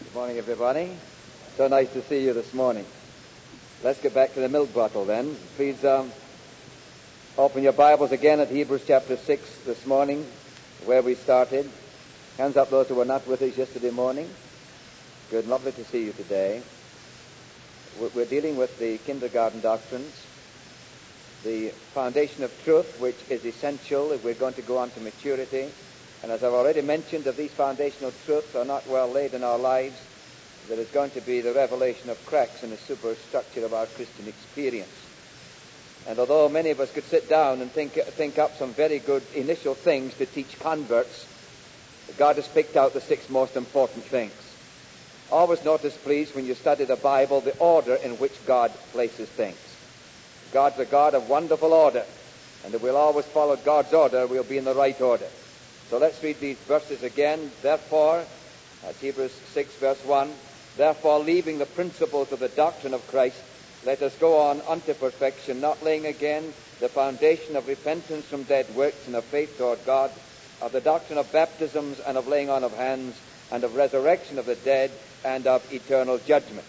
Good morning, everybody. So nice to see you this morning. Let's get back to the milk bottle then. Please open your Bibles again at Hebrews chapter 6 this morning, where we started. Hands up those who were not with us yesterday morning. Good, lovely to see you today. We're dealing with the kindergarten doctrines, the foundation of truth, which is essential if we're going to go on to maturity. And as I've already mentioned, if these foundational truths are not well laid in our lives, there is going to be the revelation of cracks in the superstructure of our Christian experience. And although many of us could sit down and think up some very good initial things to teach converts, God has picked out the 6 most important things. Always notice, please, when you study the Bible, the order in which God places things. God's a God of wonderful order, and if we'll always follow God's order, we'll be in the right order. So let's read these verses again. Therefore, that's Hebrews 6 verse 1, therefore leaving the principles of the doctrine of Christ, let us go on unto perfection, not laying again the foundation of repentance from dead works and of faith toward God, of the doctrine of baptisms and of laying on of hands, and of resurrection of the dead, and of eternal judgment.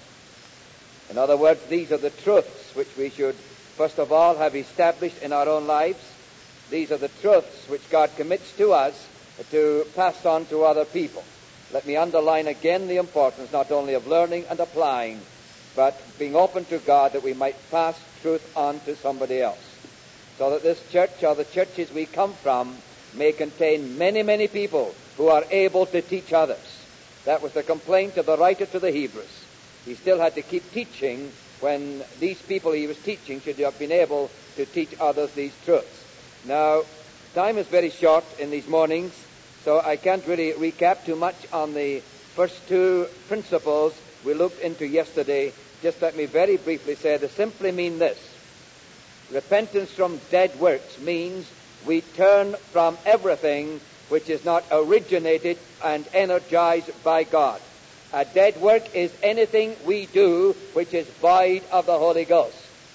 In other words, these are the truths which we should first of all have established in our own lives. These are the truths which God commits to us to pass on to other people. Let me underline again the importance not only of learning and applying, but being open to God that we might pass truth on to somebody else. So that this church or the churches we come from may contain many, many people who are able to teach others. That was the complaint of the writer to the Hebrews. He still had to keep teaching when these people he was teaching should have been able to teach others these truths. Now, time is very short in these mornings, so I can't really recap too much on the first 2 principles we looked into yesterday. Just let me very briefly say they simply mean this. Repentance from dead works means we turn from everything which is not originated and energized by God. A dead work is anything we do which is void of the Holy Ghost.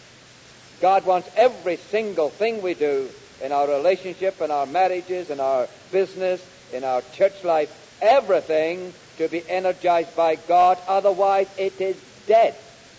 God wants every single thing we do in our relationship, in our marriages, in our business, in our church life, everything to be energized by God, otherwise it is dead.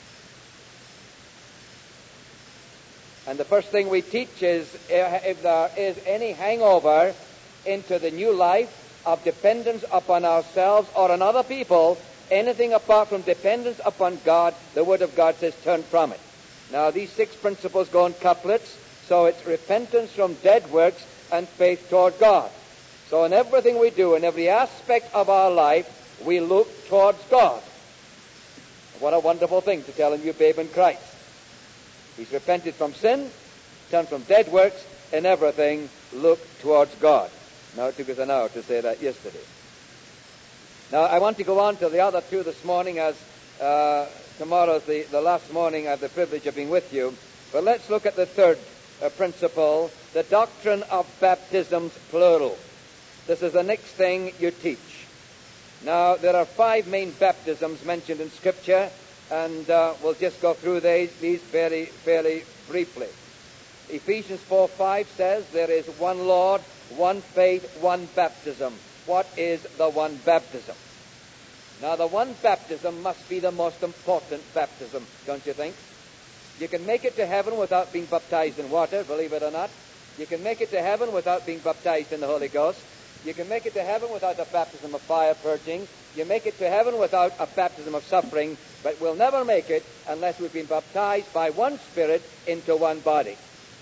And the first thing we teach is if there is any hangover into the new life of dependence upon ourselves or on other people, anything apart from dependence upon God, the Word of God says turn from it. Now these 6 principles go in couplets, so it's repentance from dead works and faith toward God. So in everything we do, in every aspect of our life, we look towards God. What a wonderful thing to tell a new babe in Christ. He's repented from sin, turned from dead works, in everything look towards God. Now it took us an hour to say that yesterday. Now I want to go on to the other 2 this morning, as tomorrow's the last morning I have the privilege of being with you. But let's look at the 3rd principle, the doctrine of baptisms, plural. This is the next thing you teach. Now, there are 5 main baptisms mentioned in Scripture, and we'll just go through these very, very briefly. Ephesians 4:5 says there is one Lord, one faith, one baptism. What is the one baptism? Now, the one baptism must be the most important baptism, don't you think? You can make it to heaven without being baptized in water, believe it or not. You can make it to heaven without being baptized in the Holy Ghost. You can make it to heaven without a baptism of fire purging. You make it to heaven without a baptism of suffering, but we'll never make it unless we've been baptized by one Spirit into one body.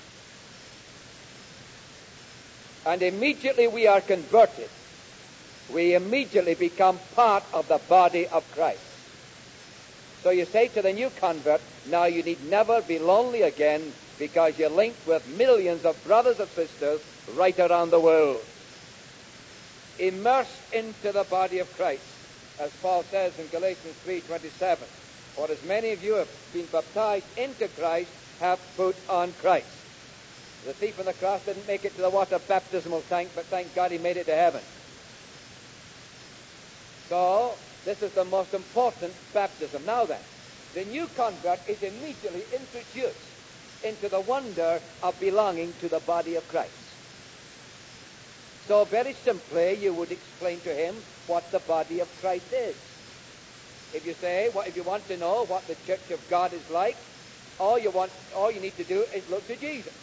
And immediately we are converted. We immediately become part of the body of Christ. So you say to the new convert, now you need never be lonely again because you're linked with millions of brothers and sisters right around the world. Immersed into the body of Christ, as Paul says in Galatians 3:27. For as many of you have been baptized into Christ, have put on Christ. The thief on the cross didn't make it to the water baptismal tank, but thank God he made it to heaven. So, this is the most important baptism. Now then, the new convert is immediately introduced into the wonder of belonging to the body of Christ. So very simply, you would explain to him what the body of Christ is. If you want to know what the church of God is like, all you need to do is look to Jesus.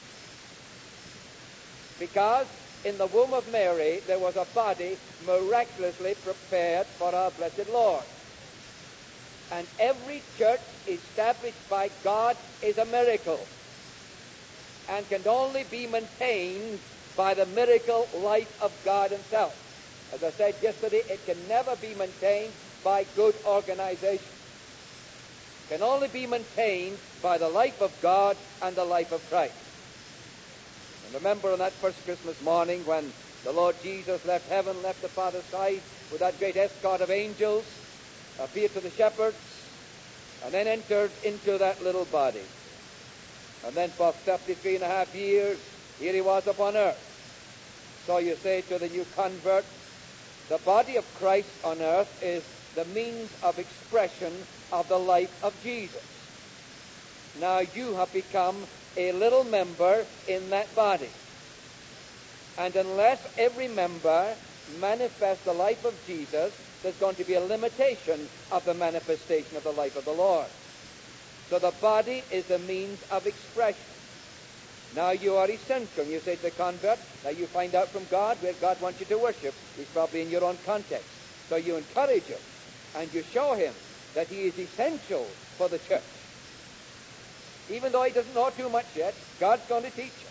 Because in the womb of Mary there was a body miraculously prepared for our blessed Lord. And every church established by God is a miracle, and can only be maintained by the miracle life of God himself. As I said yesterday, it can never be maintained by good organization. It can only be maintained by the life of God and the life of Christ. And remember on that first Christmas morning when the Lord Jesus left heaven, left the Father's side with that great escort of angels, appeared to the shepherds, and then entered into that little body. And then for 33.5 years, here he was upon earth. So you say to the new convert, the body of Christ on earth is the means of expression of the life of Jesus. Now you have become a little member in that body. And unless every member manifests the life of Jesus, there's going to be a limitation of the manifestation of the life of the Lord. So the body is the means of expression. Now you are essential. You say to the convert, now you find out from God where God wants you to worship. He's probably in your own context. So you encourage him and you show him that he is essential for the church. Even though he doesn't know too much yet, God's going to teach him.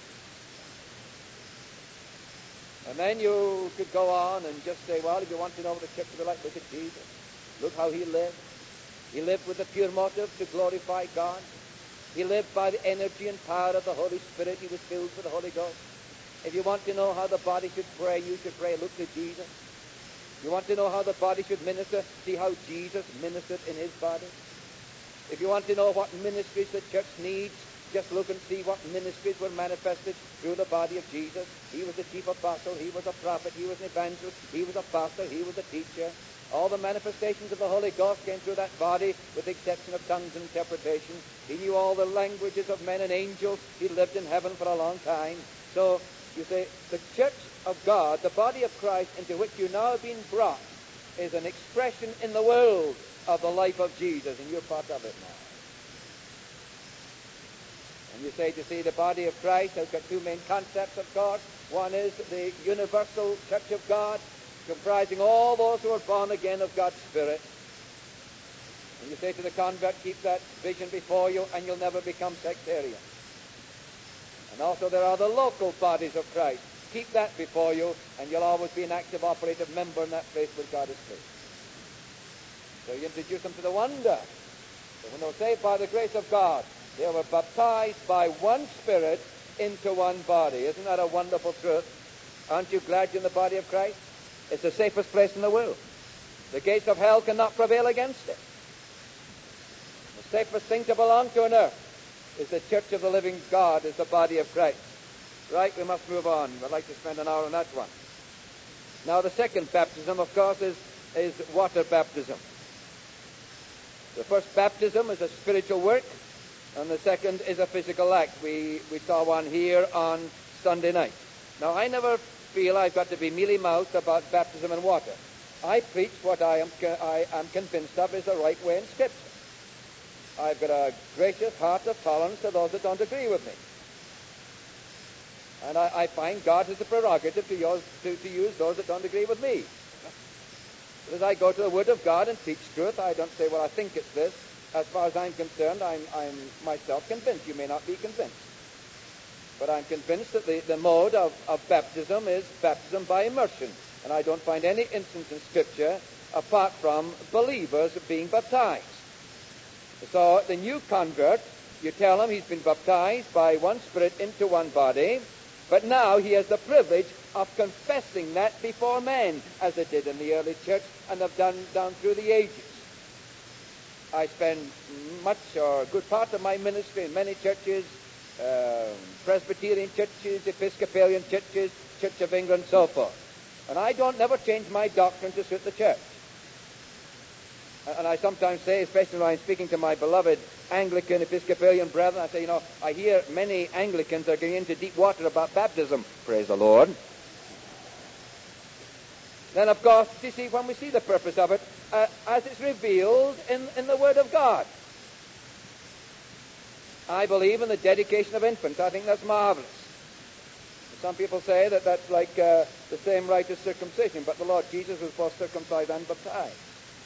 And then you could go on and just say, well, if you want to know what the church will be like, look at Jesus. Look how he lived. He lived with a pure motive to glorify God. He lived by the energy and power of the Holy Spirit. He was filled with the Holy Ghost. If you want to know how the body should pray, you should pray. Look to Jesus. You want to know how the body should minister? See how Jesus ministered in his body. If you want to know what ministries the church needs, just look and see what ministries were manifested through the body of Jesus. He was a chief apostle. He was a prophet. He was an evangelist. He was a pastor. He was a teacher. All the manifestations of the Holy Ghost came through that body, with the exception of tongues and interpretation. He knew all the languages of men and angels. He lived in heaven for a long time. So you say, the church of God, the body of Christ into which you now have been brought, is an expression in the world of the life of Jesus, and you're part of it now. And you say, to see the body of Christ has got two main concepts, of course. One is the universal church of God, comprising all those who are born again of God's Spirit. And you say to the convert, keep that vision before you and you'll never become sectarian. And also there are the local bodies of Christ. Keep that before you and you'll always be an active operative member in that place where God is pleased. So you introduce them to the wonder that when they were saved by the grace of God, they were baptized by one Spirit into one body. Isn't that a wonderful truth? Aren't you glad you're in the body of Christ? It's the safest place in the world. The gates of hell cannot prevail against it. The safest thing to belong to on earth is the church of the living God, is the body of Christ. Right, we must move on. I'd like to spend an hour on that one. Now the second baptism, of course, is water baptism. The first baptism is a spiritual work, and the second is a physical act. We saw one here on Sunday night. Now, I never feel I've got to be mealy-mouthed about baptism in water. I preach what I am convinced of is the right way in Scripture. I've got a gracious heart of tolerance to those that don't agree with me. And I find God has the prerogative to use those that don't agree with me. But as I go to the Word of God and teach truth, I don't say, well, I think it's this. As far as I'm concerned, I'm myself convinced. You may not be convinced. But I'm convinced that the mode of baptism is baptism by immersion. And I don't find any instance in Scripture apart from believers being baptized. So the new convert, you tell him he's been baptized by one Spirit into one body, but now he has the privilege of confessing that before men, as they did in the early church and have done down through the ages. I spend much or a good part of my ministry in many churches, Presbyterian churches, Episcopalian churches, Church of England, so forth. And I don't never change my doctrine to suit the church. And I sometimes say, especially when I'm speaking to my beloved Anglican Episcopalian brethren, I say, I hear many Anglicans are getting into deep water about baptism. Praise the Lord. then of course, you see, when we see the purpose of it, as it's revealed in the Word of God. I believe in the dedication of infants. I think that's marvelous. Some people say that that's like the same rite as circumcision, but the Lord Jesus was both circumcised and baptized.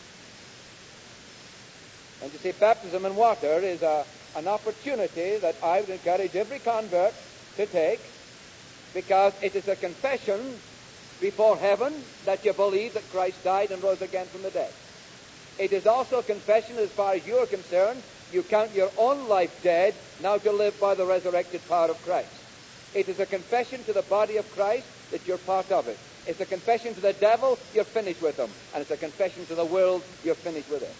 And you see, baptism in water is an opportunity that I would encourage every convert to take, because it is a confession before heaven that you believe that Christ died and rose again from the dead. It is also a confession, as far as you are concerned, you count your own life dead, now to live by the resurrected power of Christ. It is a confession to the body of Christ that you're part of it. It's a confession to the devil, you're finished with him. And it's a confession to the world, you're finished with it.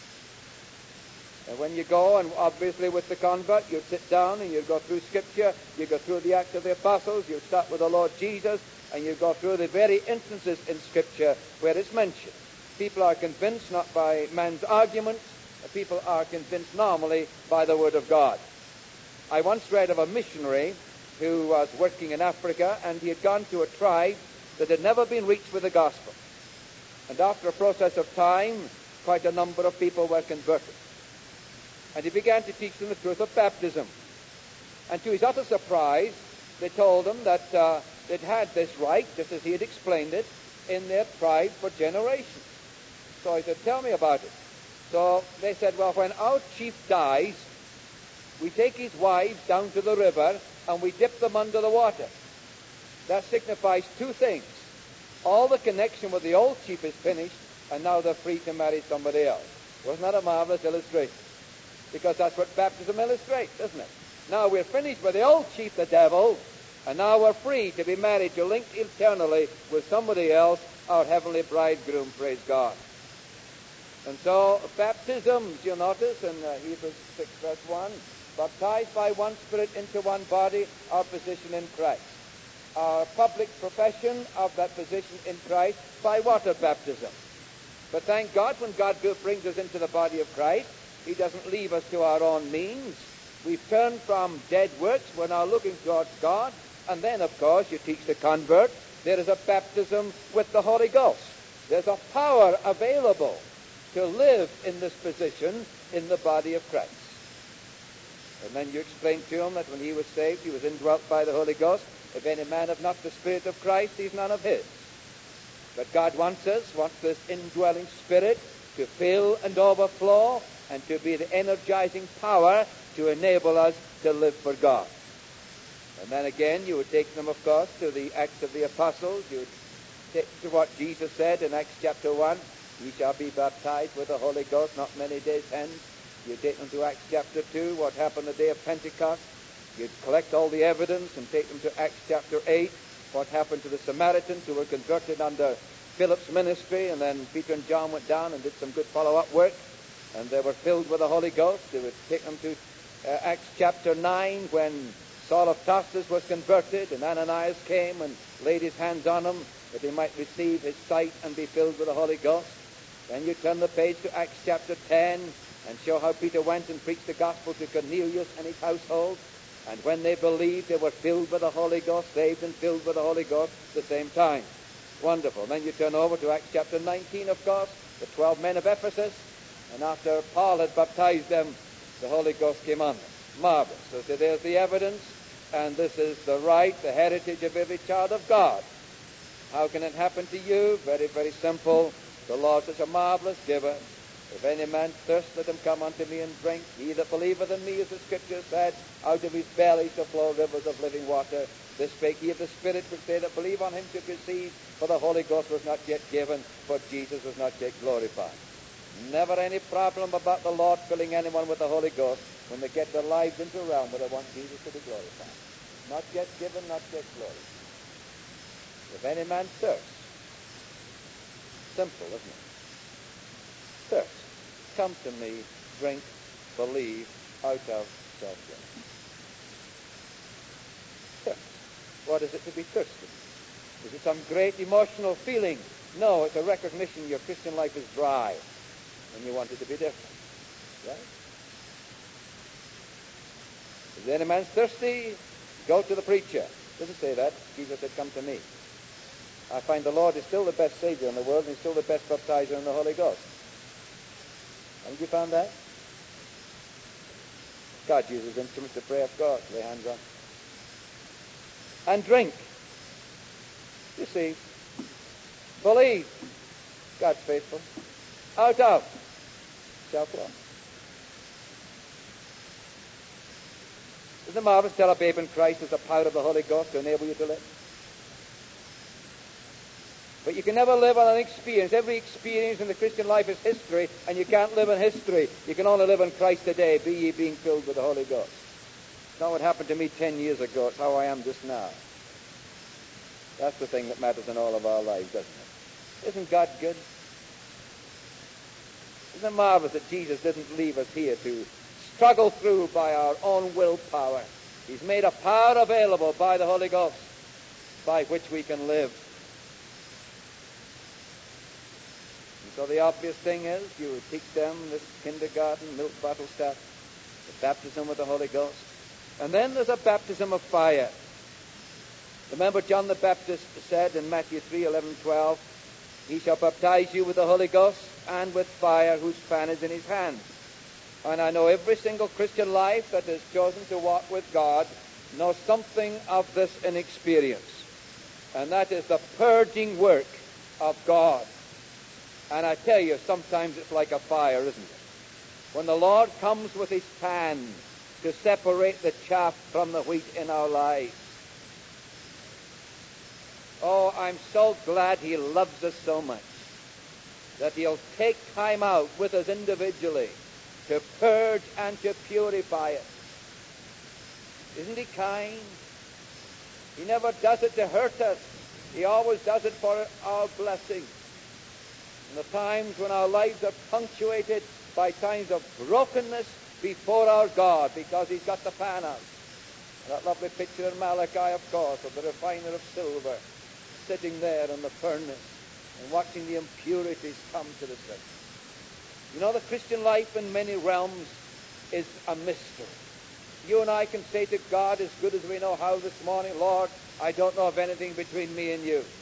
And when you go, and obviously with the convert, you sit down and you go through Scripture, you go through the Acts of the Apostles, you start with the Lord Jesus, and you go through the very instances in Scripture where it's mentioned. People are convinced not by man's arguments, people are convinced normally by the Word of God. I once read of a missionary who was working in Africa, and he had gone to a tribe that had never been reached with the gospel. And after a process of time, quite a number of people were converted. And he began to teach them the truth of baptism. And to his utter surprise, they told him that they'd had this rite, just as he had explained it, in their tribe for generations. So he said, tell me about it. So they said, well, when our chief dies, we take his wives down to the river and we dip them under the water. That signifies two things. All the connection with the old chief is finished, and now they're free to marry somebody else. Wasn't that a marvelous illustration? Because that's what baptism illustrates, isn't it? Now we're finished with the old chief, the devil, and now we're free to be married, to link eternally with somebody else, our heavenly bridegroom, praise God. And so baptisms, you'll notice in Hebrews 6 verse 1, baptized by one Spirit into one body, our position in Christ. Our public profession of that position in Christ by water baptism. But thank God, when God brings us into the body of Christ, he doesn't leave us to our own means. We've turned from dead works. We're now looking towards God. And then, of course, you teach the convert, there is a baptism with the Holy Ghost. There's a power available to live in this position in the body of Christ. And then you explain to him that when he was saved, he was indwelt by the Holy Ghost. If any man have not the Spirit of Christ, he's none of his. But God wants this indwelling Spirit to fill and overflow, and to be the energizing power to enable us to live for God. And then again, you would take them, of course, to the Acts of the Apostles. You would take to what Jesus said in Acts chapter 1, ye shall be baptized with the Holy Ghost not many days hence. You take them to Acts chapter 2, what happened the day of Pentecost. You'd collect all the evidence and take them to Acts chapter 8, what happened to the Samaritans who were converted under Philip's ministry, and then Peter and John went down and did some good follow-up work, and they were filled with the Holy Ghost. They would take them to Acts chapter 9, when Saul of Tarsus was converted, and Ananias came and laid his hands on him that he might receive his sight and be filled with the Holy Ghost. Then you turn the page to Acts chapter 10 and show how Peter went and preached the gospel to Cornelius and his household. And when they believed, they were filled with the Holy Ghost, saved and filled with the Holy Ghost at the same time. Wonderful. Then you turn over to Acts chapter 19, of course, the 12 men of Ephesus. And after Paul had baptized them, the Holy Ghost came on them. Marvelous. So there's the evidence, and this is the right, the heritage of every child of God. How can it happen to you? Very, very simple. The Lord is a marvelous giver. If any man thirst, let him come unto me and drink. He that believeth in me, as the Scripture said, out of his belly shall flow rivers of living water. This spake he of the Spirit, which they that believe on him should receive. For the Holy Ghost was not yet given, for Jesus was not yet glorified. Never any problem about the Lord filling anyone with the Holy Ghost when they get their lives into a realm where they want Jesus to be glorified. Not yet given, not yet glorified. If any man thirst, simple, isn't it? Thirst. Come to me, drink, believe, out of self-will. Thirst. What is it to be thirsty? Is it some great emotional feeling? No, it's a recognition your Christian life is dry and you want it to be different. Right? If any man's thirsty, go to the preacher. Doesn't say that. Jesus said, come to me. I find the Lord is still the best Savior in the world, and he's still the best baptizer in the Holy Ghost. Haven't you found that? God uses instruments to pray, of course, lay hands on. And drink. You see, believe. God's faithful. Out of shall flow. Isn't it marvelous to tell a babe in Christ there's the power of the Holy Ghost to enable you to live? But you can never live on an experience. Every experience in the Christian life is history, and you can't live in history. You can only live in Christ today, be ye being filled with the Holy Ghost. It's not what happened to me 10 years ago. It's how I am just now. That's the thing that matters in all of our lives, doesn't it? Isn't God good? Isn't it marvelous that Jesus didn't leave us here to struggle through by our own willpower? He's made a power available by the Holy Ghost by which we can live. So the obvious thing is, you teach them this kindergarten, milk bottle stuff, the baptism with the Holy Ghost. And then there's a baptism of fire. Remember John the Baptist said in Matthew 3:11-12, he shall baptize you with the Holy Ghost and with fire, whose fan is in his hand. And I know every single Christian life that has chosen to walk with God knows something of this in experience. And that is the purging work of God. And I tell you, sometimes it's like a fire, isn't it? When the Lord comes with his fan to separate the chaff from the wheat in our lives. Oh, I'm so glad he loves us so much that he'll take time out with us individually to purge and to purify us. Isn't he kind? He never does it to hurt us. He always does it for our blessing. In the times when our lives are punctuated by times of brokenness before our God, because he's got the fan out. That lovely picture in Malachi, of course, of the refiner of silver sitting there in the furnace and watching the impurities come to the surface. You know, the Christian life in many realms is a mystery. You and I can say to God as good as we know how this morning, Lord, I don't know of anything between me and you.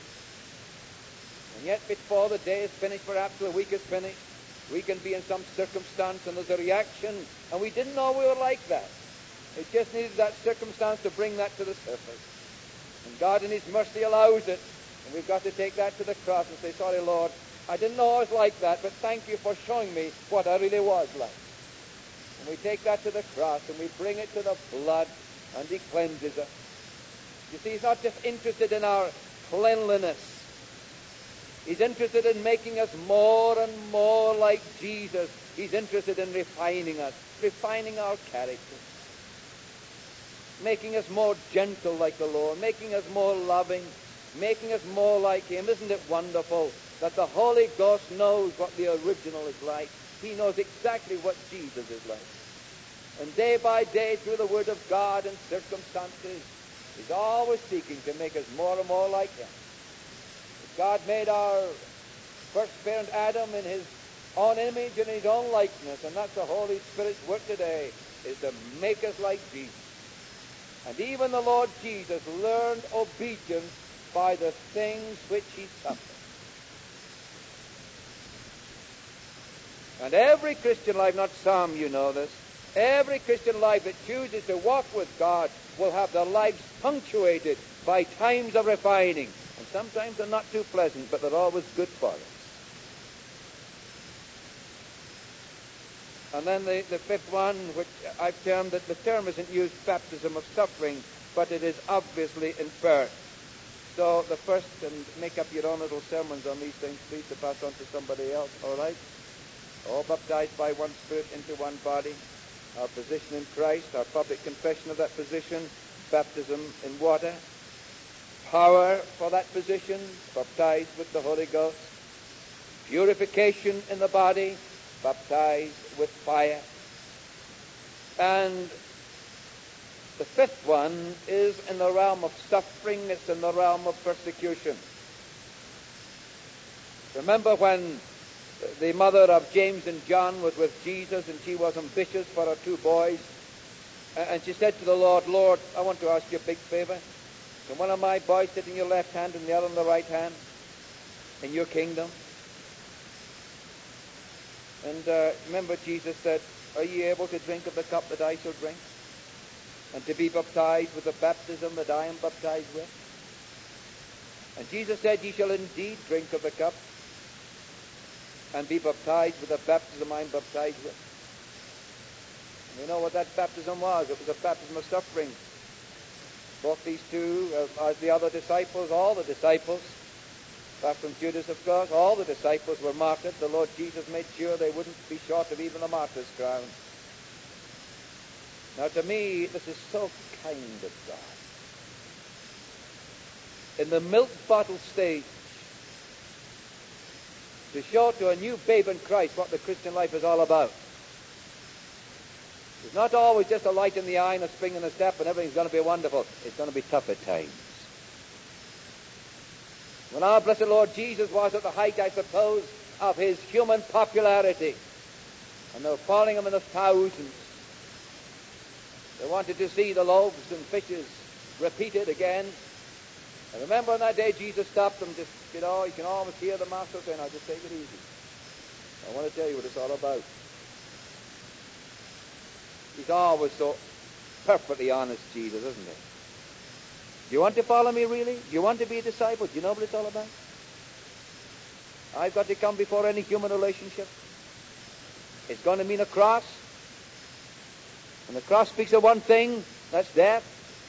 And yet before the day is finished, perhaps the week is finished, we can be in some circumstance and there's a reaction, and we didn't know we were like that. It just needed that circumstance to bring that to the surface. And God in his mercy allows it. And we've got to take that to the cross and say, sorry, Lord, I didn't know I was like that, but thank you for showing me what I really was like. And we take that to the cross and we bring it to the blood and he cleanses us. You see, he's not just interested in our cleanliness. He's interested in making us more and more like Jesus. He's interested in refining us, refining our character, making us more gentle like the Lord, making us more loving, making us more like him. Isn't it wonderful that the Holy Ghost knows what the original is like? He knows exactly what Jesus is like. And day by day, through the Word of God and circumstances, he's always seeking to make us more and more like him. God made our first parent Adam in his own image and his own likeness, and that's the Holy Spirit's work today, is to make us like Jesus. And even the Lord Jesus learned obedience by the things which he suffered. And every Christian life, not some, you know this, every Christian life that chooses to walk with God will have their lives punctuated by times of refining. And sometimes they're not too pleasant, but they're always good for us. And then the fifth one, which I've termed that the term isn't used baptism of suffering, but it is obviously inferred. So the first, and make up your own little sermons on these things, please, to pass on to somebody else, all right? All baptized by one Spirit into one body. Our position in Christ, our public confession of that position, baptism in water. Power for that position, baptized with the Holy Ghost. Purification in the body, baptized with fire. And the fifth one is in the realm of suffering, it's in the realm of persecution. Remember when the mother of James and John was with Jesus and she was ambitious for her two boys, and she said to the Lord, Lord, I want to ask you a big favor. Can one of my boys sit in your left hand and the other in the right hand in your kingdom? And remember Jesus said, are ye able to drink of the cup that I shall drink? And to be baptized with the baptism that I am baptized with? And Jesus said, ye shall indeed drink of the cup and be baptized with the baptism I am baptized with. And you know what that baptism was? It was a baptism of suffering. Both these two, as the other disciples, all the disciples, apart from Judas, of course, all the disciples were martyred. The Lord Jesus made sure they wouldn't be short of even a martyr's crown. Now, to me, this is so kind of God. In the milk bottle stage, to show to a new babe in Christ what the Christian life is all about. It's not always just a light in the eye and a spring in the step and everything's going to be wonderful. It's going to be tough at times. When our blessed Lord Jesus was at the height, I suppose, of his human popularity, and they were following him in the thousands, they wanted to see the loaves and fishes repeated again. And remember on that day Jesus stopped them, just, you can almost hear the master saying, now just take it easy. I want to tell you what it's all about. He's always so perfectly honest, Jesus, isn't he? Do you want to follow me, really? Do you want to be a disciple? Do you know what it's all about? I've got to come before any human relationship. It's going to mean a cross. And the cross speaks of one thing, that's death.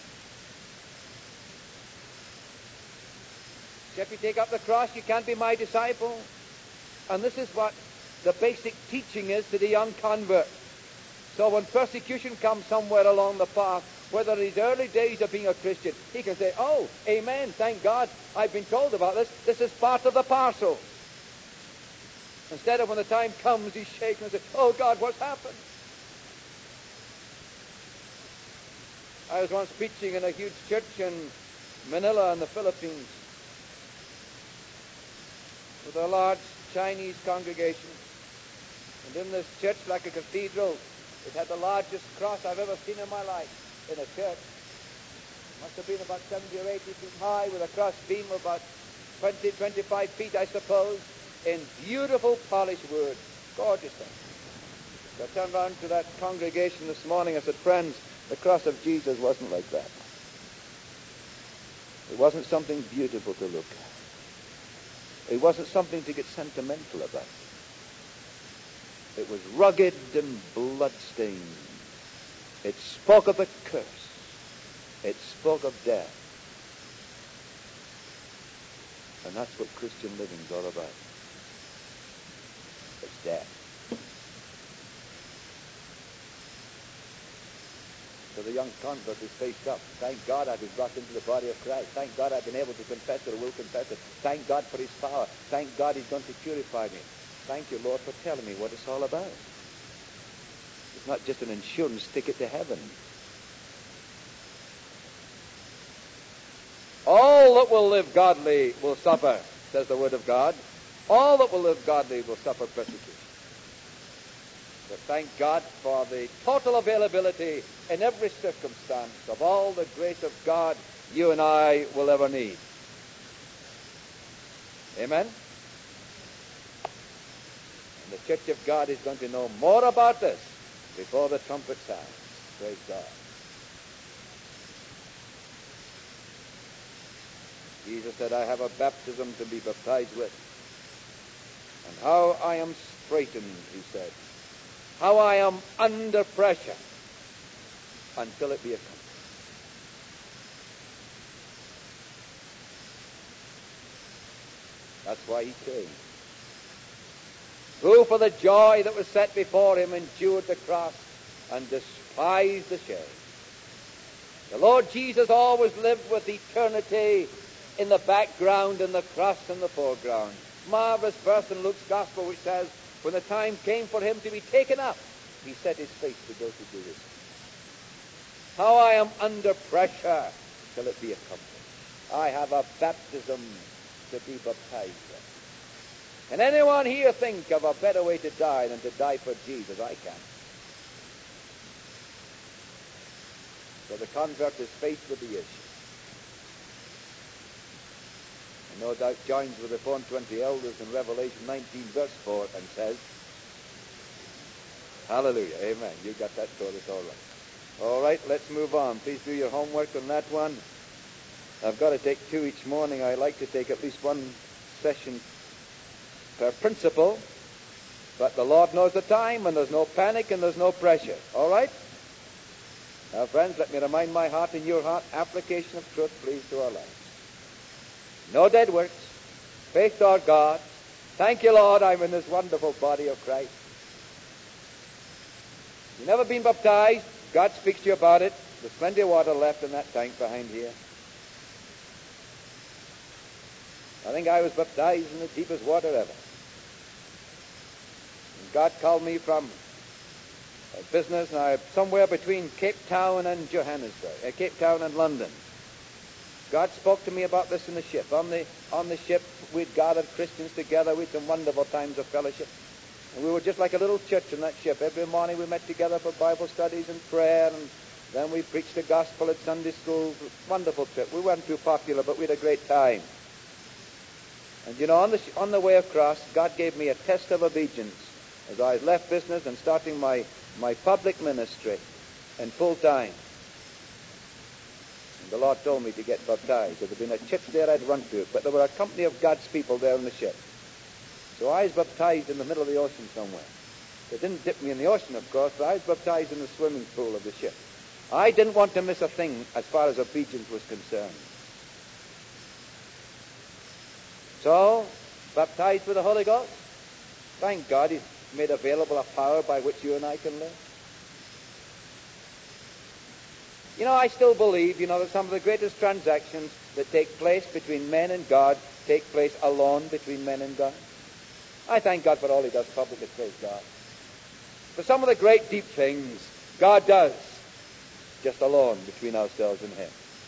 Except you take up the cross, you can't be my disciple. And this is what the basic teaching is to the young convert. So when persecution comes somewhere along the path, whether in his early days of being a Christian, he can say, oh, amen, thank God, I've been told about this. This is part of the parcel. Instead of when the time comes, he's shaken and says, oh God, what's happened? I was once preaching in a huge church in Manila in the Philippines with a large Chinese congregation. And in this church, like a cathedral, it had the largest cross I've ever seen in my life in a church. It must have been about 70 or 80 feet high with a cross beam of about 20, 25 feet, I suppose, in beautiful polished wood. Gorgeous thing. So I turned round to that congregation this morning. I said, friends, the cross of Jesus wasn't like that. It wasn't something beautiful to look at. It wasn't something to get sentimental about. It was rugged and blood-stained. It spoke of a curse. It spoke of death. And that's what Christian living's all about. It's death. So the young convert is faced up. Thank God I've been brought into the body of Christ. Thank God I've been able to confess it or will confess it. Thank God for his power. Thank God he's going to purify me. Thank you, Lord, for telling me what it's all about. It's not just an insurance ticket to heaven. All that will live godly will suffer, says the Word of God. All that will live godly will suffer persecution. But thank God for the total availability in every circumstance of all the grace of God you and I will ever need. Amen? And the Church of God is going to know more about this before the trumpet sounds. Praise God. Jesus said, I have a baptism to be baptized with. And how I am straitened, he said. How I am under pressure until it be accomplished. That's why he came. Who for the joy that was set before him endured the cross and despised the shame. The Lord Jesus always lived with eternity in the background and the cross in the foreground. Marvelous verse in Luke's Gospel which says, when the time came for him to be taken up, he set his face to go to Jerusalem. How I am under pressure till it be accomplished. I have a baptism to be baptized with. Can anyone here think of a better way to die than to die for Jesus? I can. So the convert is faced with the issue. and no doubt joins with the 420 elders in Revelation 19 verse 4 and says, hallelujah, amen. You got that story, it's all right. All right, let's move on. Please do your homework on that one. I've got to take 2 each morning. I like to take at least 1 session per principle, but the Lord knows the time, and there's no panic and there's no pressure. All right? Now, friends, let me remind my heart and your heart, application of truth, please, to our lives. No dead works. Faith toward God. Thank you, Lord, I'm in this wonderful body of Christ. You've never been baptized. God speaks to you about it. There's plenty of water left in that tank behind here. I think I was baptized in the deepest water ever. And God called me from a business somewhere between Cape Town and Johannesburg, Cape Town and London. God spoke to me about this in the ship. On the ship, we'd gathered Christians together. We'd some wonderful times of fellowship. And we were just like a little church in that ship. Every morning we met together for Bible studies and prayer, and then we preached the gospel at Sunday school. Wonderful trip. We weren't too popular, but we had a great time. And you know, on the way across, God gave me a test of obedience as I left business and starting my public ministry in full time. And the Lord told me to get baptized. If there had been a church there, I'd run to it. But there were a company of God's people there on the ship. So I was baptized in the middle of the ocean somewhere. They didn't dip me in the ocean, of course, but I was baptized in the swimming pool of the ship. I didn't want to miss a thing as far as obedience was concerned. So, baptized with the Holy Ghost. Thank God He's made available a power by which you and I can live. You know, I still believe, that some of the greatest transactions that take place between men and God take place alone between men and God. I thank God for all He does publicly, praise God. For some of the great deep things, God does just alone between ourselves and Him.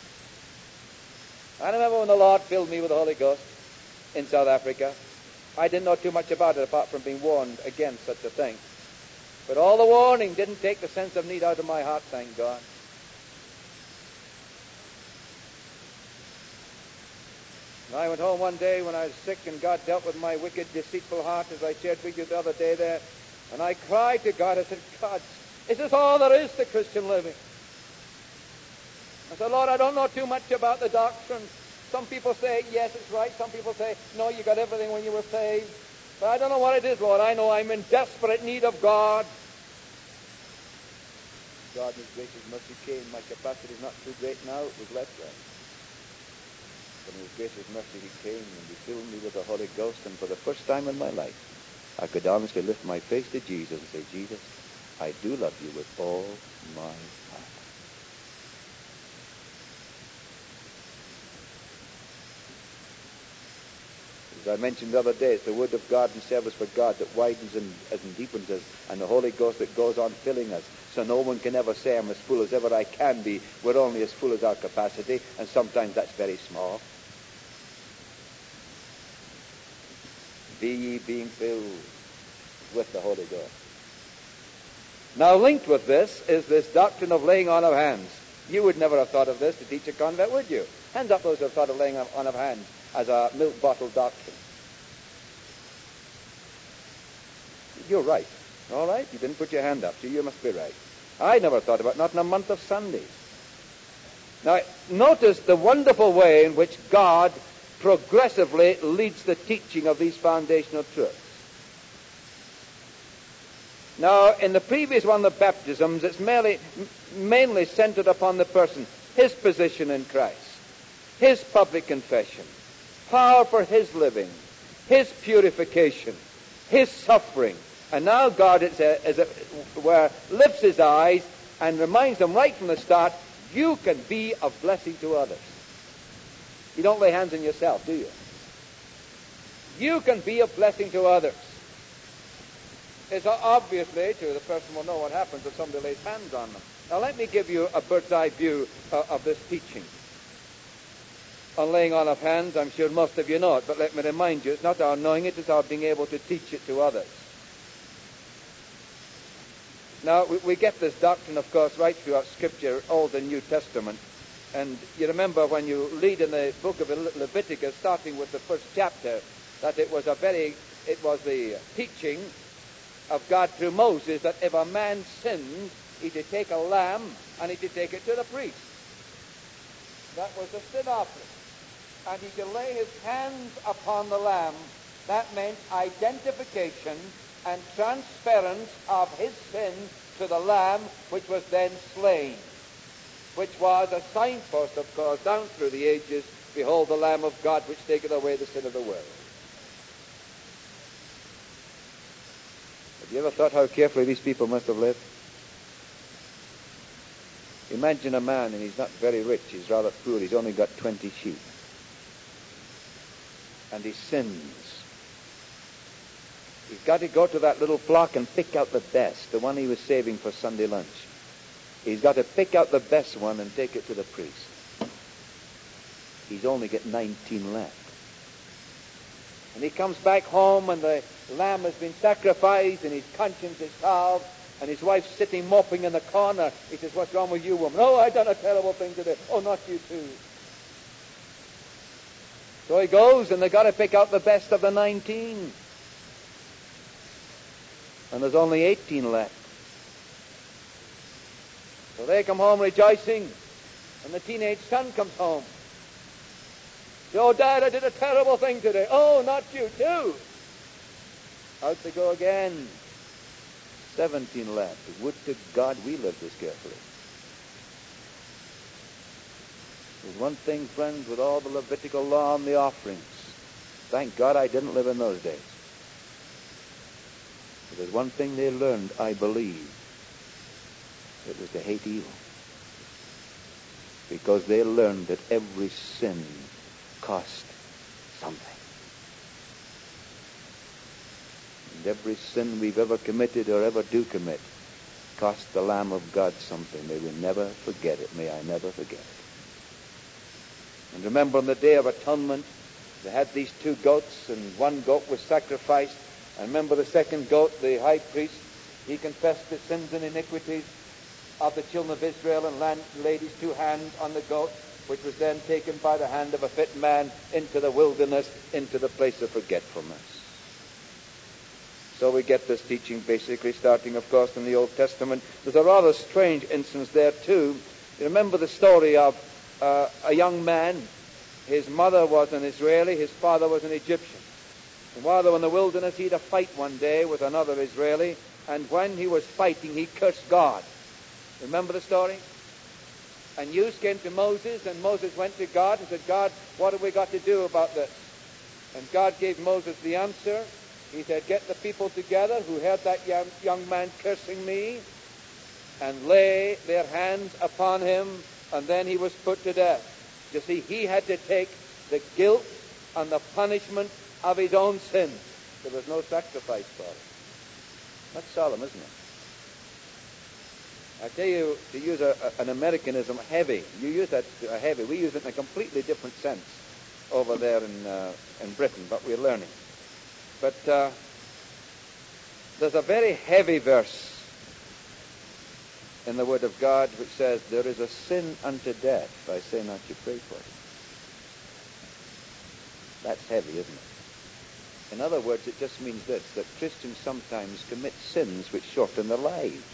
I remember when the Lord filled me with the Holy Ghost in South Africa. I didn't know too much about it apart from being warned against such a thing. But all the warning didn't take the sense of need out of my heart, thank God. I went home one day when I was sick, and God dealt with my wicked, deceitful heart, as I shared with you the other day there. And I cried to God. I said, God, is this all there is to Christian living? I said, Lord, I don't know too much about the doctrine. Some people say, yes, it's right. Some people say, no, you got everything when you were saved. But I don't know what it is, Lord. I know I'm in desperate need of God. God, in His gracious mercy came. My capacity is not too great now. It was less then. But in His gracious mercy He came and He filled me with the Holy Ghost. And for the first time in my life, I could honestly lift my face to Jesus and say, Jesus, I do love you with all my heart. As I mentioned the other day, it's the word of God and service for God that widens and deepens us, and the Holy Ghost that goes on filling us. So no one can ever say I'm as full as ever I can be. We're only as full as our capacity, and sometimes that's very small. Be ye being filled with the Holy Ghost. Now linked with this is this doctrine of laying on of hands. You would never have thought of this to teach a convert, would you? Hands up those who have thought of laying on of hands as a milk bottle doctrine. You're right. All right? You didn't put your hand up, so you must be right. I never thought about it, not in a month of Sundays. Now, notice the wonderful way in which God progressively leads the teaching of these foundational truths. Now, in the previous one, the baptisms, it's mainly centered upon the person, his position in Christ, his public confession, power for his living, his purification, his suffering. And now God lifts His eyes and reminds them right from the start, you can be of blessing to others. You don't lay hands on yourself, do you? You can be a blessing to others. It's obviously to the person will know what happens if somebody lays hands on them. Now let me give you a bird's eye view of this teaching. On laying on of hands, I'm sure most of you know it, but let me remind you, it's not our knowing it, it's our being able to teach it to others. Now, we get this doctrine, of course, right throughout Scripture, Old and New Testament. And you remember when you read in the book of Leviticus, starting with the first chapter, that it was the teaching of God through Moses that if a man sinned, he should take a lamb and he should take it to the priest. That was the sin offering. And he could lay his hands upon the lamb. That meant identification and transference of his sin to the lamb, which was then slain, which was a signpost, of course, down through the ages. Behold, the Lamb of God, which taketh away the sin of the world. Have you ever thought how carefully these people must have lived? Imagine a man, and he's not very rich, he's rather poor, he's only got 20 sheep. And he sins. He's got to go to that little flock and pick out the best, the one he was saving for Sunday lunch. He's got to pick out the best one and take it to the priest. He's only got 19 left. And he comes back home and the lamb has been sacrificed and his conscience is salved and his wife's sitting moping in the corner. He says, "What's wrong with you, woman?" "Oh, I've done a terrible thing today." "Oh, not you too." So he goes and they've got to pick out the best of the 19. And there's only 18 left. So they come home rejoicing, and the teenage son comes home. "Oh, Dad, I did a terrible thing today." "Oh, not you too." Out they go again. 17 left. Would to God we lived as carefully. There's one thing, friends, with all the Levitical law and the offerings. Thank God I didn't live in those days. But there's one thing they learned, I believe. It was to hate evil. Because they learned that every sin cost something. And every sin we've ever committed or ever do commit cost the Lamb of God something. May we never forget it. May I never forget it. And remember, on the Day of Atonement, they had these 2 goats, and one goat was sacrificed. And remember the second goat, the high priest, he confessed the sins and iniquities of the children of Israel and laid his 2 hands on the goat, which was then taken by the hand of a fit man into the wilderness, into the place of forgetfulness. So we get this teaching basically starting, of course, in the Old Testament. There's a rather strange instance there, too. You remember the story of a young man. His mother was an Israeli, his father was an Egyptian. And while they were in the wilderness, he had a fight one day with another Israeli, and when he was fighting, he cursed God. Remember the story? And news came to Moses, and Moses went to God and said, "God, what have we got to do about this?" And God gave Moses the answer. He said, "Get the people together who heard that young man cursing me, and lay their hands upon him, and then he was put to death." You see, he had to take the guilt and the punishment of his own sins. There was no sacrifice for it. That's solemn, isn't it? I tell you, to use an Americanism, heavy. You use that heavy. We use it in a completely different sense over there in Britain, but we're learning. But there's a very heavy verse in the Word of God which says, "There is a sin unto death. I say not you pray for it." That's heavy, isn't it? In other words, it just means this, that Christians sometimes commit sins which shorten their lives.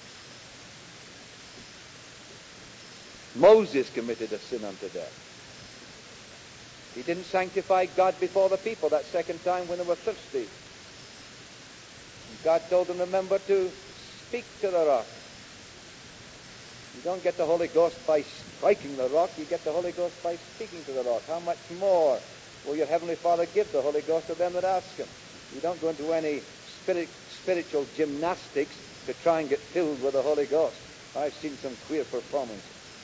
Moses committed a sin unto death. He didn't sanctify God before the people that second time when they were thirsty. And God told them, remember to speak to the rock. You don't get the Holy Ghost by striking the rock, you get the Holy Ghost by speaking to the rock. How much more will your Heavenly Father give the Holy Ghost to them that ask Him? You don't go into any spiritual gymnastics to try and get filled with the Holy Ghost. I've seen some queer performances.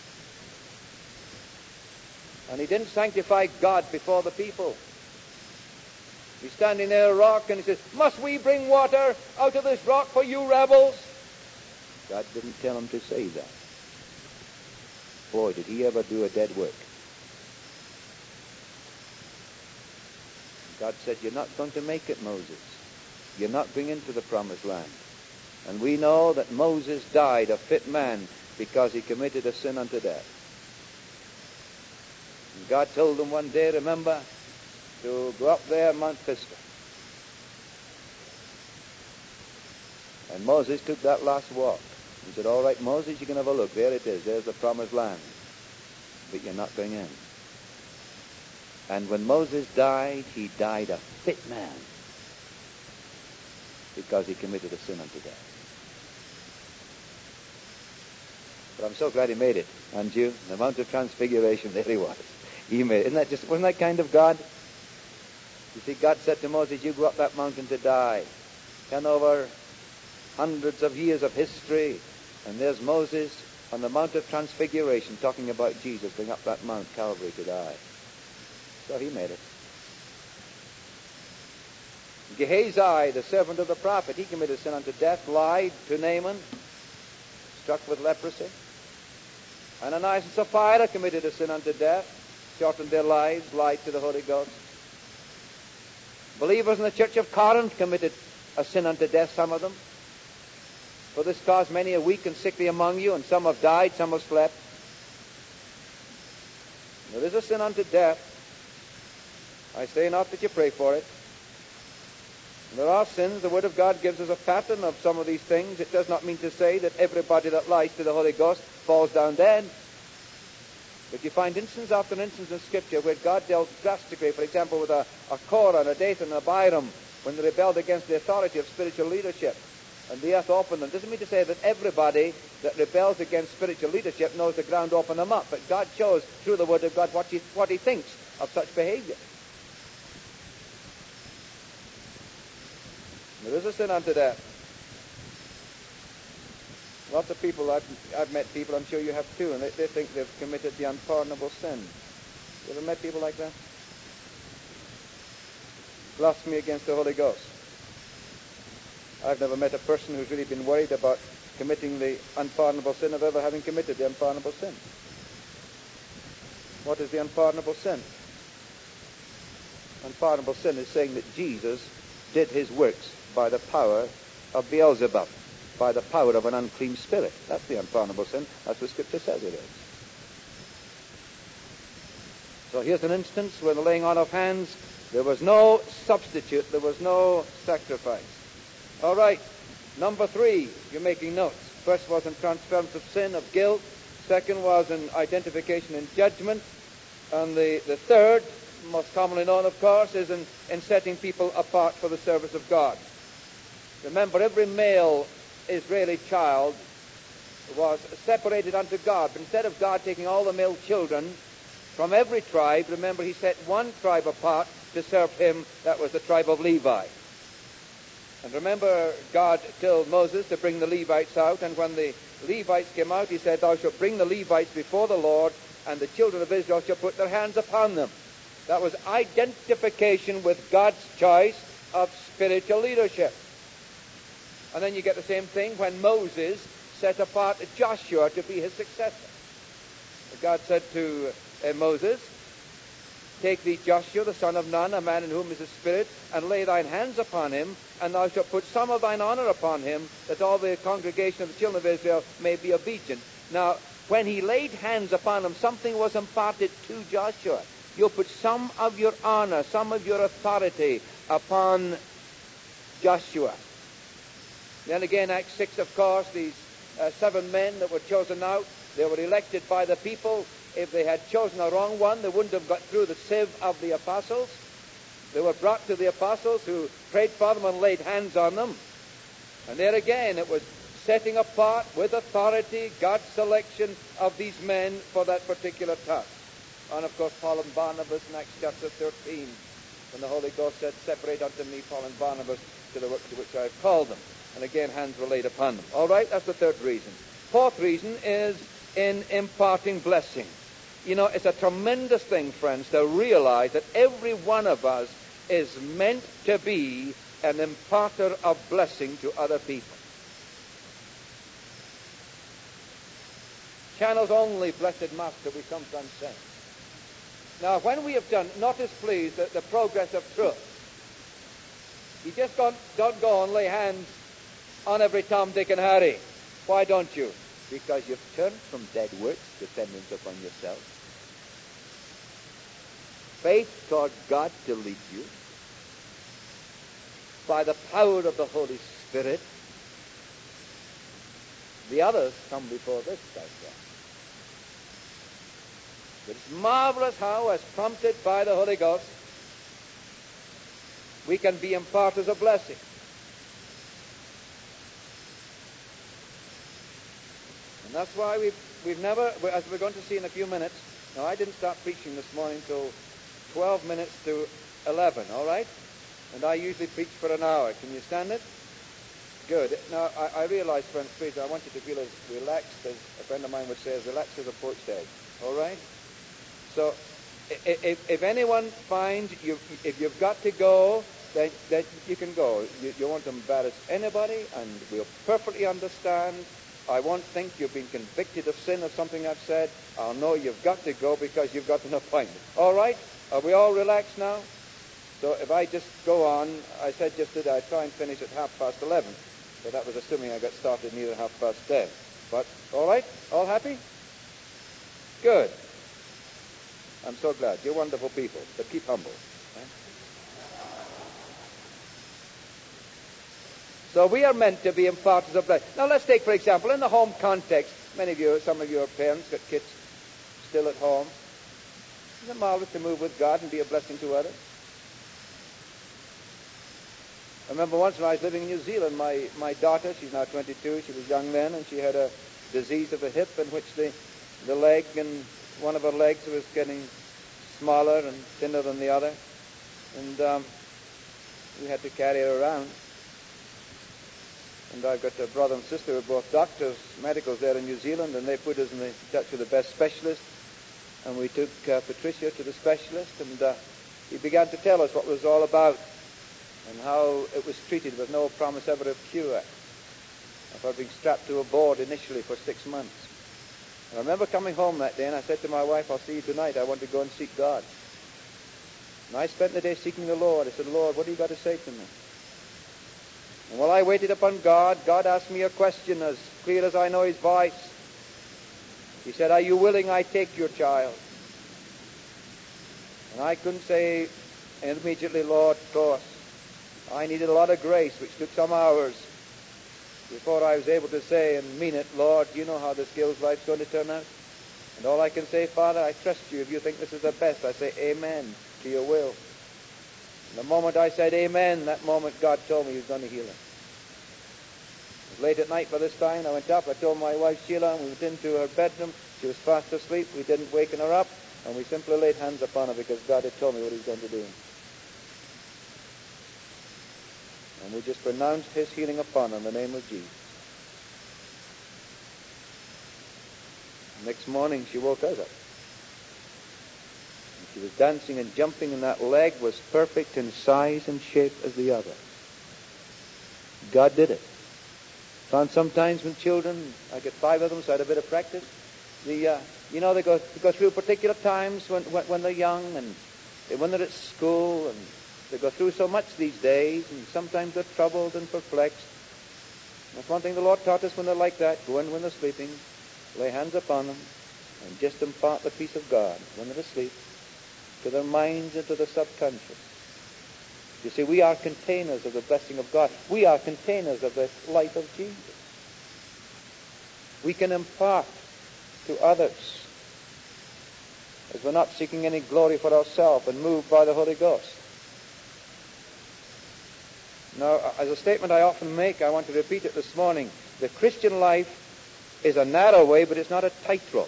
And he didn't sanctify God before the people. He's standing there at a rock and he says, must we bring water out of this rock for you rebels? God didn't tell him to say that. Boy, did he ever do a dead work. God said, you're not going to make it, Moses. You're not going into the promised land. And we know that Moses died a fit man because he committed a sin unto death. And God told them one day, remember, to go up there, Mount Pisgah. And Moses took that last walk. He said, all right, Moses, you can have a look. There it is. There's the promised land. But you're not going in. And when Moses died, he died a fit man because he committed a sin unto death. But I'm so glad he made it. And you, the Mount of Transfiguration, there he was. He made it. Wasn't that kind of God? You see, God said to Moses, you go up that mountain to die. Turn over hundreds of years of history, and there's Moses on the Mount of Transfiguration talking about Jesus going up that Mount Calvary to die. So he made it. Gehazi, the servant of the prophet, he committed sin unto death, lied to Naaman, struck with leprosy. Ananias and Sapphira committed a sin unto death, shortened their lives, lied to the Holy Ghost. Believers in the church of Corinth committed a sin unto death, some of them. For this cause many are weak and sickly among you, and some have died, some have slept. There is a sin unto death. I say not that you pray for it. And there are sins. The Word of God gives us a pattern of some of these things. It does not mean to say that everybody that lies to the Holy Ghost falls down dead. But you find instance after instance in Scripture where God dealt drastically, for example, with a Korah and a Dathan and a Abiram, when they rebelled against the authority of spiritual leadership. And the earth opened them. Doesn't mean to say that everybody that rebels against spiritual leadership knows the ground opened them up. But God shows through the Word of God what he thinks of such behavior. There is a sin unto death. Lots of people, I've met people, I'm sure you have too, and they think they've committed the unpardonable sin. You ever met people like that? Blasphemy against the Holy Ghost. I've never met a person who's really been worried about committing the unpardonable sin of ever having committed the unpardonable sin. What is the unpardonable sin? Unpardonable sin is saying that Jesus did his works by the power of Beelzebub, by the power of an unclean spirit. That's the unpardonable sin. That's what Scripture says it is. So here's an instance where the laying on of hands, there was no substitute, there was no sacrifice. All right, number 3, you're making notes. First was in transference of sin, of guilt. Second was in identification and judgment. And the third, most commonly known, of course, is in setting people apart for the service of God. Remember, every male Israeli child was separated unto God. But instead of God taking all the male children from every tribe, remember, he set one tribe apart to serve him. That was the tribe of Levi. And remember, God told Moses to bring the Levites out, and when the Levites came out, he said, thou shalt bring the Levites before the Lord, and the children of Israel shall put their hands upon them. That was identification with God's choice of spiritual leadership. And then you get the same thing when Moses set apart Joshua to be his successor. God said to Moses, take thee Joshua, the son of Nun, a man in whom is a spirit, and lay thine hands upon him, and thou shalt put some of thine honor upon him, that all the congregation of the children of Israel may be obedient. Now, when he laid hands upon him, something was imparted to Joshua. You'll put some of your honor, some of your authority upon Joshua. Then again, Acts 6, of course, these 7 men that were chosen out, they were elected by the people. If they had chosen a wrong one, they wouldn't have got through the sieve of the apostles. They were brought to the apostles who prayed for them and laid hands on them. And there again, it was setting apart with authority God's selection of these men for that particular task. And of course, Paul and Barnabas in Acts chapter 13, when the Holy Ghost said, separate unto me Paul and Barnabas to the work to which I have called them. And again, hands were laid upon them. All right, that's the third reason. Fourth reason is in imparting blessing. You know, it's a tremendous thing, friends, to realize that every one of us is meant to be an imparter of blessing to other people. Channels only, blessed Master, we sometimes say. Now, when we have done, notice please the progress of truth. You just don't go and lay hands on every Tom, Dick, and Harry. Why don't you? Because you've turned from dead works, dependence upon yourself. faith toward God to lead you, by the power of the Holy Spirit. The others come before this, I say. It's marvelous how, as prompted by the Holy Ghost, we can be imparters of blessing. And that's why we've never, as we're going to see in a few minutes, now I didn't start preaching this morning till 12 minutes to 11, all right? And I usually preach for an hour. Can you stand it? Good. Now, I realize, friends, please, I want you to feel as relaxed as a friend of mine would say, as relaxed as a poached egg, all right? So, if anyone finds if you've got to go, then you can go. You won't embarrass anybody, and we'll perfectly understand. I won't think you've been convicted of sin of something I've said. I'll know you've got to go because you've got an appointment. All right? Are we all relaxed now? So if I just go on, I said just that I'd try and finish at 11:30. So that was assuming I got started near 10:30. But, all right? All happy? Good. I'm so glad. You're wonderful people, but keep humble. Right? So we are meant to be imparters of blessing. Now let's take, for example, in the home context, some of you are parents, got kids still at home. Isn't it marvelous to move with God and be a blessing to others? I remember once when I was living in New Zealand, my daughter, she's now 22, she was young then, and she had a disease of the hip in which the leg and one of her legs was getting smaller and thinner than the other. And we had to carry her around. And I've got a brother and sister who are both doctors, medicals there in New Zealand, and they put us in touch with the best specialist. And we took Patricia to the specialist, and he began to tell us what it was all about and how it was treated with no promise ever of cure, of her being strapped to a board initially for 6 months. And I remember coming home that day, and I said to my wife, I'll see you tonight. I want to go and seek God. And I spent the day seeking the Lord. I said, Lord, what do you got to say to me? And while I waited upon God, God asked me a question as clear as I know his voice. He said, are you willing I take your child? And I couldn't say immediately, Lord, of course. I needed a lot of grace, which took some hours before I was able to say and mean it, Lord, you know how this girl's life's going to turn out. And all I can say, Father, I trust you. If you think this is the best, I say amen to your will. And the moment I said amen, that moment God told me he was going to heal her. It was late at night by this time. I went up, I told my wife Sheila, and we went into her bedroom. She was fast asleep. We didn't waken her up, and we simply laid hands upon her because God had told me what he was going to do. And we just pronounced his healing upon her in the name of Jesus. Next morning she woke us up. And she was dancing and jumping, and that leg was perfect in size and shape as the other. God did it. Found sometimes when children, I get 5 of them, so I had a bit of practice. They go through particular times when they're young and when they're at school, and they go through so much these days, and sometimes they're troubled and perplexed. That's one thing the Lord taught us when they're like that. Go in when they're sleeping, lay hands upon them, and just impart the peace of God when they're asleep to their minds and to the subconscious. You see, we are containers of the blessing of God. We are containers of the life of Jesus. We can impart to others as we're not seeking any glory for ourselves and moved by the Holy Ghost. Now, as a statement I often make, I want to repeat it this morning. The Christian life is a narrow way, but it's not a tightrope.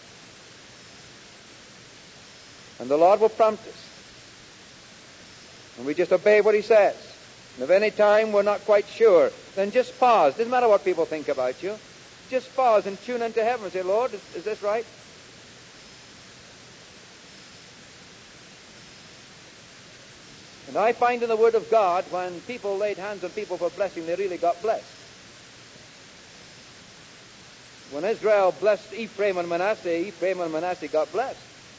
And the Lord will prompt us. And we just obey what he says. And if any time we're not quite sure, then just pause. Doesn't matter what people think about you. Just pause and tune into heaven and say, Lord, is this right? And I find in the Word of God, when people laid hands on people for blessing, they really got blessed. When Israel blessed Ephraim and Manasseh got blessed.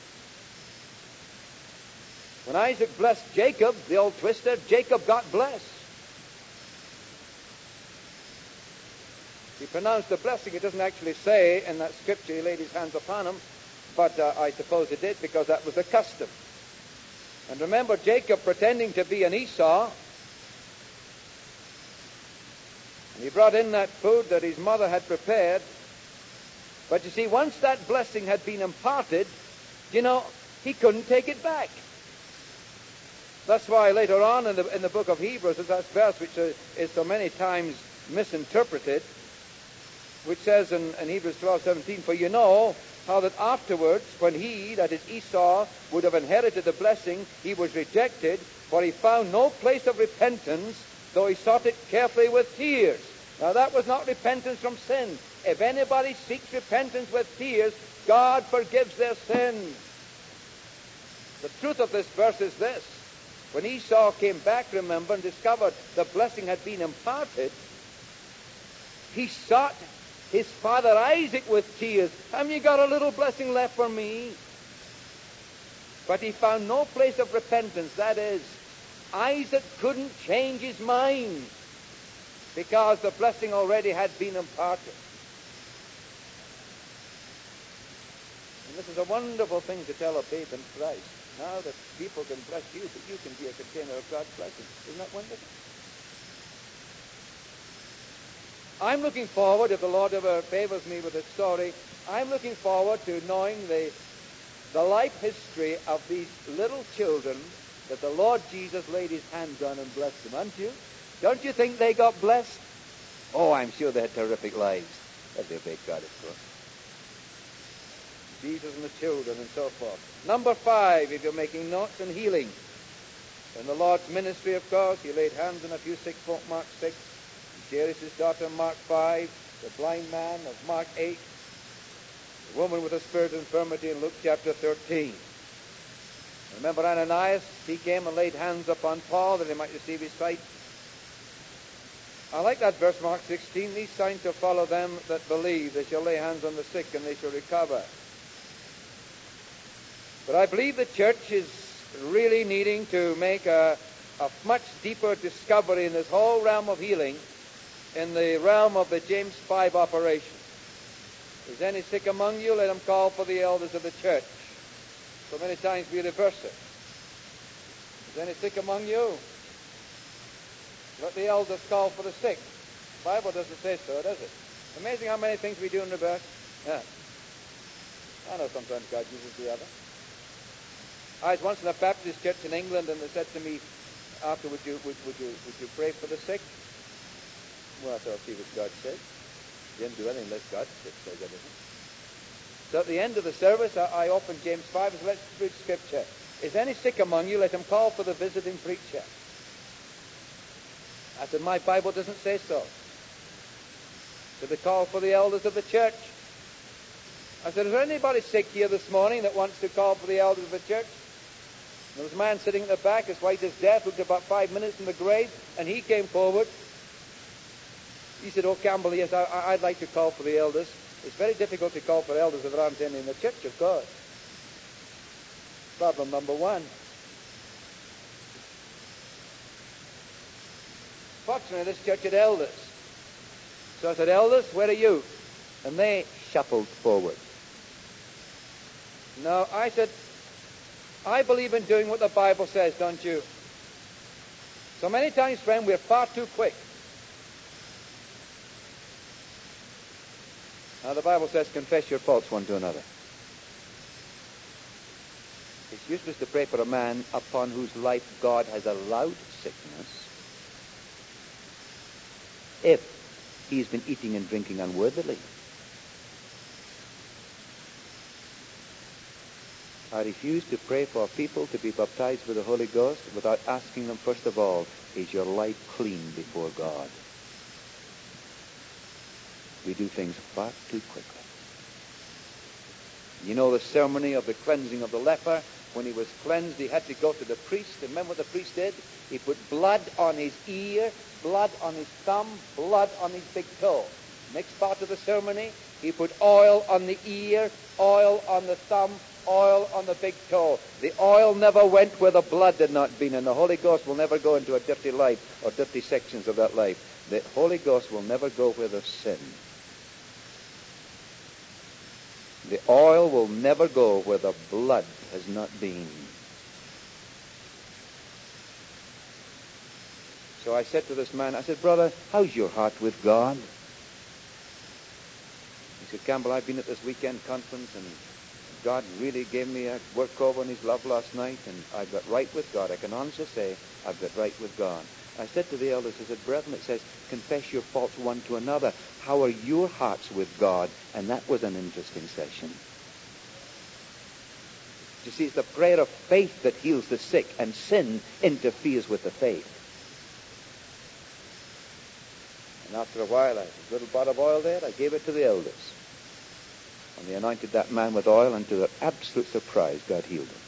When Isaac blessed Jacob, the old twister, Jacob got blessed. He pronounced the blessing. It doesn't actually say in that scripture he laid his hands upon him, but I suppose it did because that was the custom. And remember Jacob pretending to be an Esau. And he brought in that food that his mother had prepared. But you see, once that blessing had been imparted, he couldn't take it back. That's why later on in the book of Hebrews, there's that verse which is so many times misinterpreted, which says in Hebrews 12:17, for you know how that afterwards, when he, that is Esau, would have inherited the blessing, he was rejected, for he found no place of repentance, though he sought it carefully with tears. Now that was not repentance from sin. If anybody seeks repentance with tears, God forgives their sins. The truth of this verse is this. When Esau came back, remember, and discovered the blessing had been imparted, he sought his father Isaac with tears. Have you got a little blessing left for me? But he found no place of repentance. That is, Isaac couldn't change his mind because the blessing already had been imparted. And this is a wonderful thing to tell a babe in Christ. Now that people can bless you, but you can be a container of God's blessing. Isn't that wonderful? I'm looking forward, if the Lord ever favors me with a story, I'm looking forward to knowing the life history of these little children that the Lord Jesus laid his hands on and blessed them, aren't you? Don't you think they got blessed? Oh, I'm sure they had terrific lives. That'd be a big God, of course. Jesus and the children and so forth. Number 5, if you're making notes, in healing. In the Lord's ministry, of course, he laid hands on a few sick folk, Mark 6. Jairus' daughter, Mark 5. The blind man of Mark 8. The woman with a spirit of infirmity in Luke chapter 13. Remember Ananias? He came and laid hands upon Paul that he might receive his sight. I like that verse, Mark 16. These signs shall follow them that believe. They shall lay hands on the sick and they shall recover. But I believe the church is really needing to make a much deeper discovery in this whole realm of healing, in the realm of the James 5 operation. Is any sick among you? Let him call for the elders of the church. So many times we reverse it. Is any sick among you? Let the elders call for the sick. The Bible doesn't say so, does it? Amazing how many things we do in reverse. Yeah. I know sometimes God uses the other. I was once in a Baptist church in England, and they said to me, after, would you pray for the sick? Well, I thought, see what God said. He didn't do anything unless God says everything. So at the end of the service, I opened James 5 and said, let's read Scripture. Is any sick among you? Let him call for the visiting preacher. I said, my Bible doesn't say so. So they call for the elders of the church. I said, is there anybody sick here this morning that wants to call for the elders of the church? There was a man sitting at the back, as white as death, looked about 5 minutes in the grave, and he came forward. He said, oh, Campbell, yes, I'd like to call for the elders. It's very difficult to call for elders if there aren't any in the church, of course. Problem number 1. Fortunately, this church had elders. So I said, elders, where are you? And they shuffled forward. No, I said, I believe in doing what the Bible says, don't you? So many times, friend, we're far too quick. Now, the Bible says, confess your faults one to another. It's useless to pray for a man upon whose life God has allowed sickness if he's been eating and drinking unworthily. I refuse to pray for people to be baptized with the Holy Ghost without asking them, first of all, is your life clean before God? We do things far too quickly. You know the ceremony of the cleansing of the leper? When he was cleansed, he had to go to the priest. And remember what the priest did? He put blood on his ear, blood on his thumb, blood on his big toe. Next part of the ceremony, he put oil on the ear, oil on the thumb, oil on the big toe. The oil never went where the blood had not been, and the Holy Ghost will never go into a dirty life or dirty sections of that life. The Holy Ghost will never go where there's sin. The oil will never go where the blood has not been. So I said to this man, I said, brother, how's your heart with God? He said, Campbell, I've been at this weekend conference, and God really gave me a work over on his love last night, and I've got right with God. I can honestly say I've got right with God. I said to the elders, I said, brethren, it says, confess your faults one to another. How are your hearts with God? And that was an interesting session. You see, it's the prayer of faith that heals the sick, and sin interferes with the faith. And after a while, I had a little bottle of oil there. I gave it to the elders. And they anointed that man with oil, and to their absolute surprise, God healed him.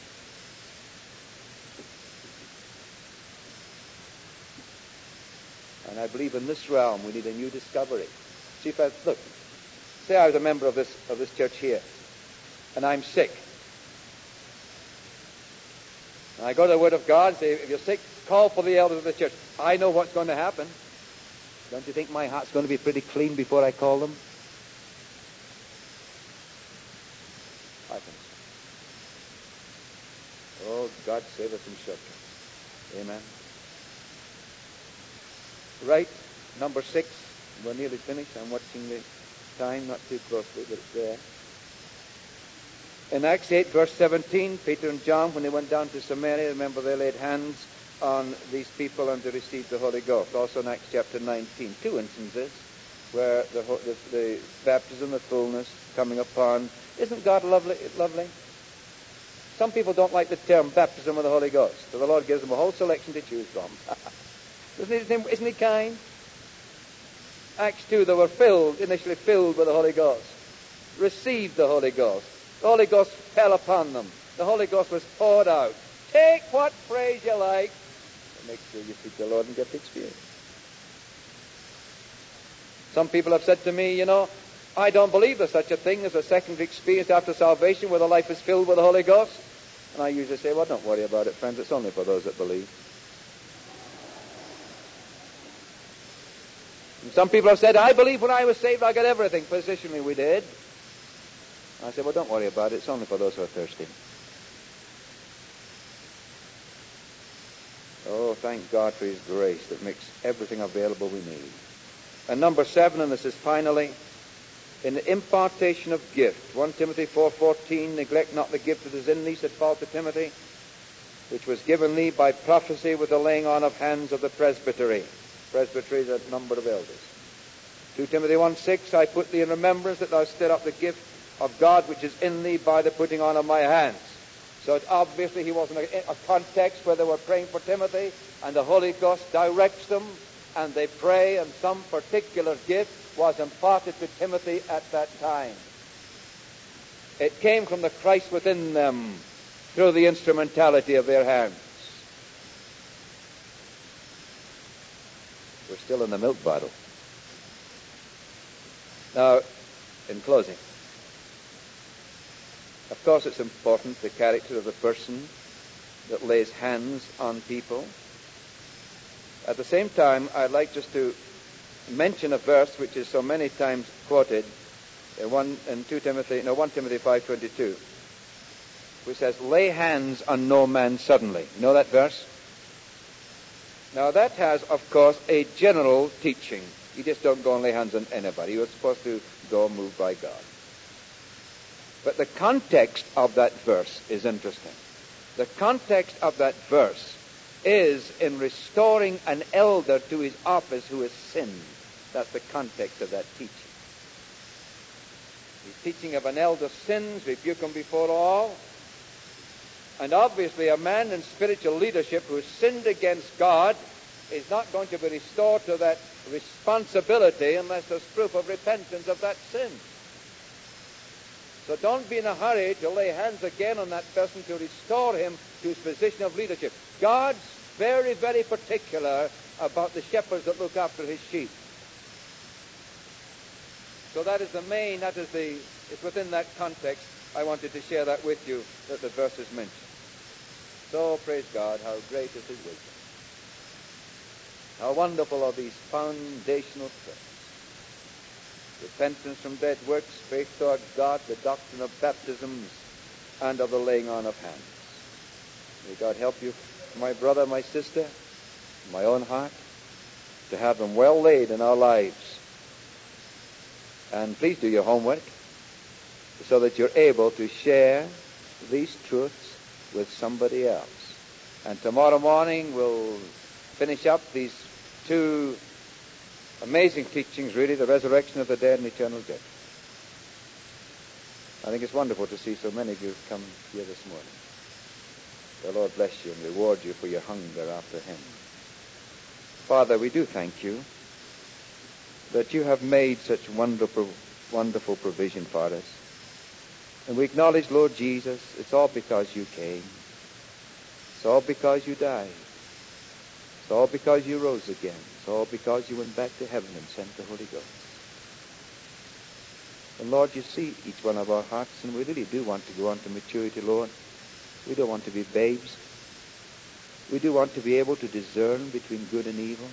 And I believe in this realm we need a new discovery. See, if look, say I was a member of this church here, and I'm sick. And I go to the Word of God and say, if you're sick, call for the elders of the church. I know what's going to happen. Don't you think my heart's going to be pretty clean before I call them? I think so. Oh, God save us from shortcuts. Amen. Right, number 6. We're nearly finished. I'm watching the time, not too closely, but it's there. In Acts 8, verse 17, Peter and John, when they went down to Samaria, remember they laid hands on these people and they received the Holy Ghost. Also in Acts chapter 19, 2 instances where the baptism, the fullness coming upon. Isn't God lovely? Some people don't like the term baptism of the Holy Ghost, so the Lord gives them a whole selection to choose from. Isn't he kind? Acts 2, they were initially filled with the Holy Ghost, received the Holy Ghost. The Holy Ghost fell upon them. The Holy Ghost was poured out. Take what phrase you like, but make sure you seek the Lord and get the experience. Some people have said to me, I don't believe there's such a thing as a secondary experience after salvation where the life is filled with the Holy Ghost. And I usually say, well, don't worry about it, friends. It's only for those that believe. And some people have said, I believe when I was saved I got everything. Positionally we did. I said, well, don't worry about it. It's only for those who are thirsty. Oh, thank God for his grace that makes everything available we need. And number 7, and this is finally, in the impartation of gift. 1 Timothy 4:14, neglect not the gift that is in thee, said Paul to Timothy, which was given thee by prophecy with the laying on of hands of the presbytery. Presbytery is a number of elders. 2 Timothy 1:6, I put thee in remembrance that thou stir up the gift of God which is in thee by the putting on of my hands. So it's obviously he wasn't a context where they were praying for Timothy and the Holy Ghost directs them and they pray and some particular gift was imparted to Timothy at that time. It came from the Christ within them through the instrumentality of their hands. We're still in the milk bottle. Now, in closing, of course it's important, the character of the person that lays hands on people. At the same time, I'd like just to mention a verse which is so many times quoted in 1 Timothy 5:22, which says, lay hands on no man suddenly. You know that verse? Now that has, of course, a general teaching. You just don't go and lay hands on anybody. You're supposed to go moved by God. But the context of that verse is interesting. The context of that verse is in restoring an elder to his office who has sinned. That's the context of that teaching. He's teaching of an elder's sins, rebuke him before all. And obviously a man in spiritual leadership who has sinned against God is not going to be restored to that responsibility unless there's proof of repentance of that sin. So don't be in a hurry to lay hands again on that person to restore him to his position of leadership. God's very, very particular about the shepherds that look after his sheep. So that is it's within that context I wanted to share that with you, that the verse is mentioned. So praise God, how great is his wisdom. How wonderful are these foundational truths. Repentance from dead works, faith toward God, the doctrine of baptisms, and of the laying on of hands. May God help you, my brother, my sister, my own heart. to have them well laid in our lives. And please do your homework so that you're able to share these truths with somebody else. And tomorrow morning we'll finish up these two amazing teachings, really, the resurrection of the dead and eternal judgment. I think it's wonderful to see so many of you come here this morning. The Lord bless you and reward you for your hunger after Him. Father, we do thank you that you have made such wonderful provision for us. And we acknowledge, Lord Jesus, it's all because you came. It's all because you died. It's all because you rose again. It's all because you went back to heaven and sent the Holy Ghost. And Lord, you see each one of our hearts, and we really do want to go on to maturity, Lord. We don't want to be babes. We do want to be able to discern between good and evil.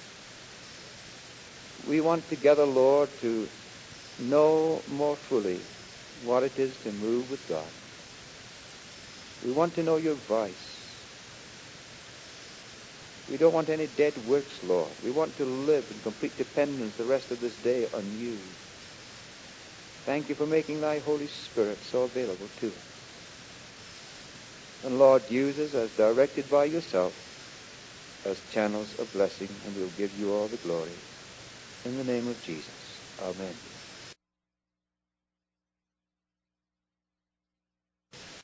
We want together, Lord, to know more fully what it is to move with God. We want to know your voice. We don't want any dead works, Lord. We want to live in complete dependence the rest of this day on you. Thank you for making thy Holy Spirit so available to us. And Lord, use us as directed by yourself as channels of blessing, and we'll give you all the glory. In the name of Jesus. Amen.